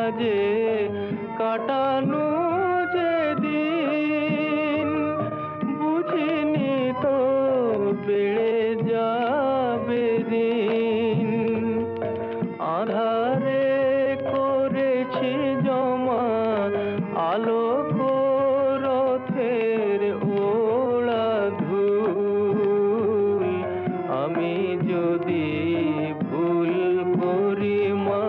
মাঝে কাটানো যে দিন, বুঝিনি তো বেড়ে যাবে দিন। আধারে করেছি জমা আলোক রথের ওড়া ধূল, আমি যদি ভুল করি মা,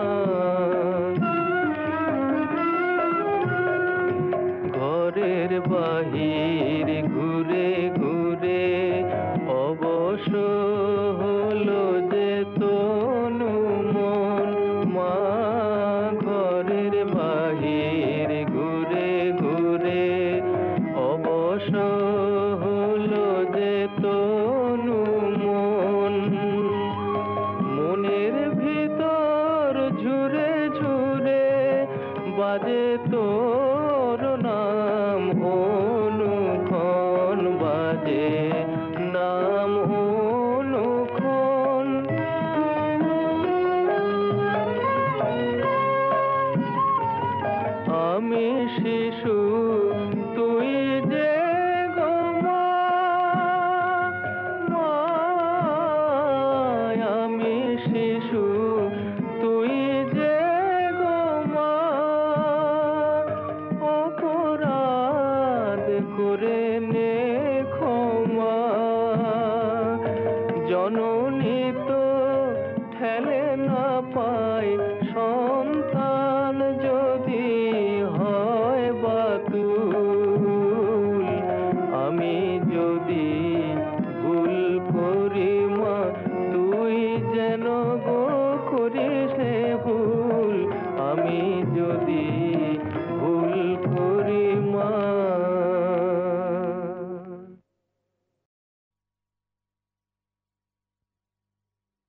ঘরের বাহির ঘুরে ঘুরে অবশ হলো যে তনু মন মা, ঘরের বাহির ঘুরে ঘুরে অবশ হলো যে তনু মন। মনের ভিতর ঝুরে ঝুরে বাজে তোর নাম অনুক্ষণ, বাজে নাম অনুক্ষণ। আমি শিশু তুই যে গো মা, মা, আমি শিশু তুই যে গো মা, অপরাধ করে নে ক্ষমা। জননী তো ঠেলে না পায় সন্তান